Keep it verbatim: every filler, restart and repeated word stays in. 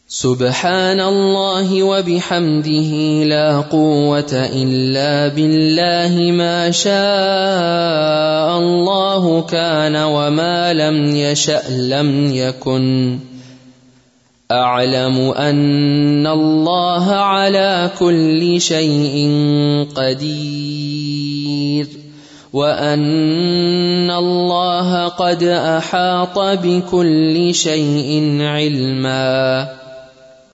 سبحان الله وبحمده لا قوة إلا بالله ما شاء الله كان وما لم يشأ لم يكن أعلم أن الله على كل شيء قدير وأن الله قد أحاط بكل شيء علما